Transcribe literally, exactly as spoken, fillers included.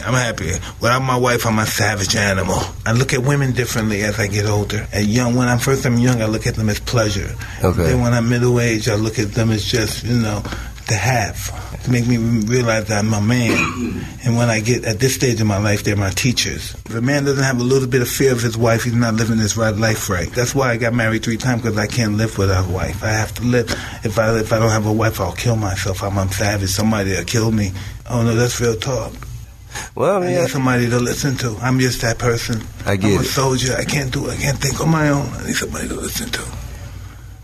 I'm happy. Without my wife, I'm a savage animal. I look at women differently as I get older. At young, when I'm first I'm young, I look at them as pleasure. Okay. Then when I'm middle age, I look at them as just, you know, to have, to make me realize that I'm a man. And when I get at this stage of my life, they're my teachers. If a man doesn't have a little bit of fear of his wife, he's not living his right life right. That's why I got married three times, because I can't live without a wife. I have to live. If I if I don't have a wife, I'll kill myself. I'm, I'm savage. Somebody will kill me. Oh no, that's real talk. Well, I, mean, I need somebody to listen to. I'm just that person. I get I'm a it. soldier. I can't do it. I can't think on my own. I need somebody to listen to.